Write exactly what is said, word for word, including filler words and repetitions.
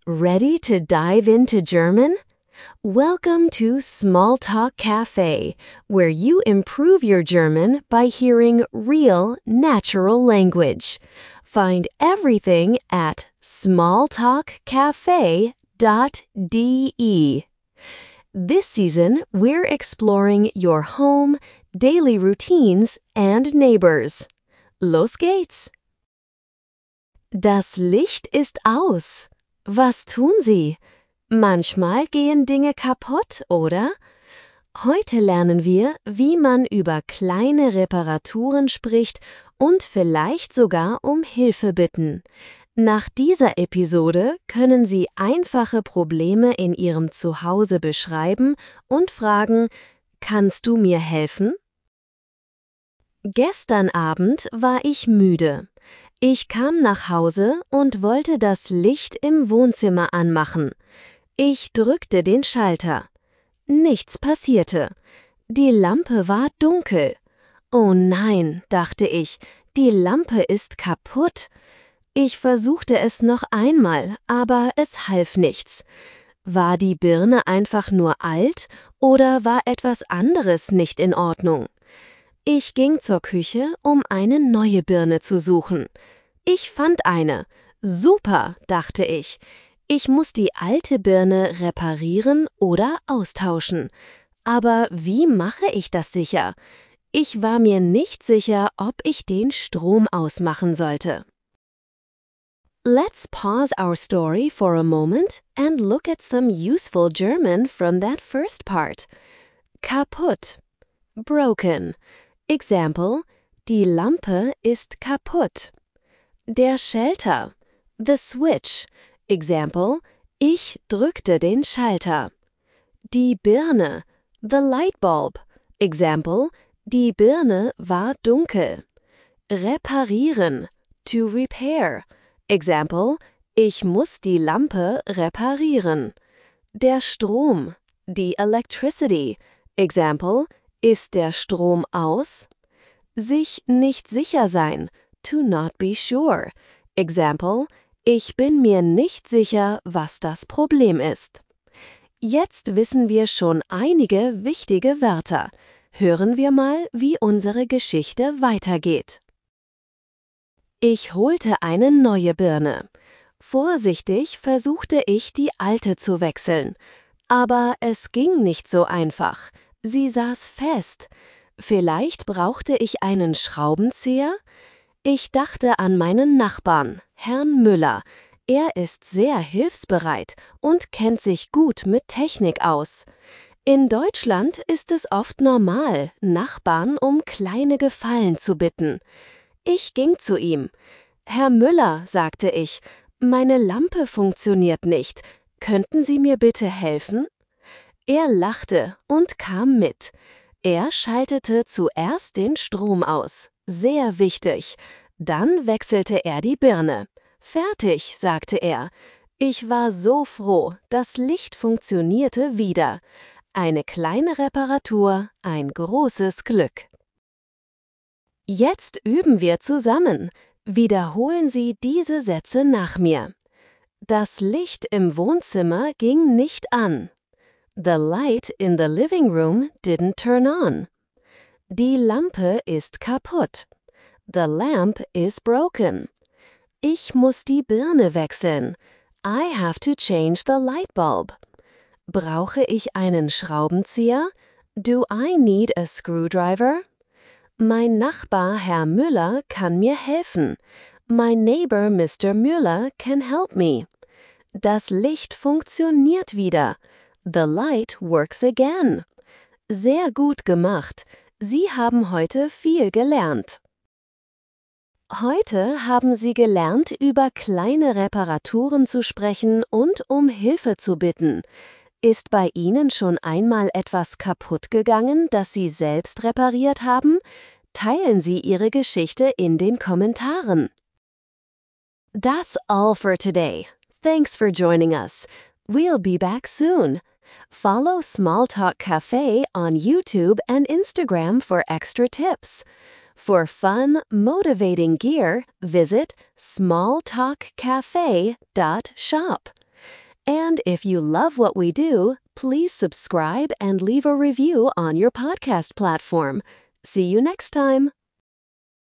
Ready to dive into German? Welcome to Small Talk Cafe, where you improve your German by hearing real, natural language. Find everything at small talk cafe dot d e. This season, we're exploring your home, daily routines, and neighbors. Los geht's! Das Licht ist aus. Was tun Sie? Manchmal gehen Dinge kaputt, oder? Heute lernen wir, wie man über kleine Reparaturen spricht und vielleicht sogar um Hilfe bitten. Nach dieser Episode können Sie einfache Probleme in Ihrem Zuhause beschreiben und fragen: Kannst du mir helfen? Gestern Abend war ich müde. Ich kam nach Hause und wollte das Licht im Wohnzimmer anmachen. Ich drückte den Schalter. Nichts passierte. Die Lampe war dunkel. Oh nein, dachte ich, die Lampe ist kaputt. Ich versuchte es noch einmal, aber es half nichts. War die Birne einfach nur alt oder war etwas anderes nicht in Ordnung? Ich ging zur Küche, um eine neue Birne zu suchen. Ich fand eine. Super, dachte ich. Ich muss die alte Birne reparieren oder austauschen. Aber wie mache ich das sicher? Ich war mir nicht sicher, ob ich den Strom ausmachen sollte. Let's pause our story for a moment and look at some useful German from that first part. Kaputt. Broken. Example: Die Lampe ist kaputt. Der Schalter. The switch. Example: Ich drückte den Schalter. Die Birne. The light bulb. Example: Die Birne war dunkel. Reparieren. To repair. Example: Ich muss die Lampe reparieren. Der Strom. Die electricity. Example: Ist der Strom aus? Sich nicht sicher sein. To not be sure. Example: Ich bin mir nicht sicher, was das Problem ist. Jetzt wissen wir schon einige wichtige Wörter. Hören wir mal, wie unsere Geschichte weitergeht. Ich holte eine neue Birne. Vorsichtig versuchte ich, die alte zu wechseln. Aber es ging nicht so einfach. Sie saß fest. Vielleicht brauchte ich einen Schraubenzieher? Ich dachte an meinen Nachbarn, Herrn Müller. Er ist sehr hilfsbereit und kennt sich gut mit Technik aus. In Deutschland ist es oft normal, Nachbarn um kleine Gefallen zu bitten. Ich ging zu ihm. Herr Müller, sagte ich, meine Lampe funktioniert nicht. Könnten Sie mir bitte helfen? Er lachte und kam mit. Er schaltete zuerst den Strom aus. Sehr wichtig. Dann wechselte er die Birne. Fertig, sagte er. Ich war so froh, das Licht funktionierte wieder. Eine kleine Reparatur, ein großes Glück. Jetzt üben wir zusammen. Wiederholen Sie diese Sätze nach mir. Das Licht im Wohnzimmer ging nicht an. The light in the living room didn't turn on. Die Lampe ist kaputt. The lamp is broken. Ich muss die Birne wechseln. I have to change the light bulb. Brauche ich einen Schraubenzieher? Do I need a screwdriver? Mein Nachbar Herr Müller kann mir helfen. My neighbor Mister Müller can help me. Das Licht funktioniert wieder. The light works again. Sehr gut gemacht. Sie haben heute viel gelernt. Heute haben Sie gelernt, über kleine Reparaturen zu sprechen und um Hilfe zu bitten. Ist bei Ihnen schon einmal etwas kaputt gegangen, das Sie selbst repariert haben? Teilen Sie Ihre Geschichte in den Kommentaren. That's all for today. Thanks for joining us. We'll be back soon. Follow Small Talk Cafe on YouTube and Instagram for extra tips. For fun, motivating gear, visit small talk cafe dot shop. And if you love what we do, please subscribe and leave a review on your podcast platform. See you next time.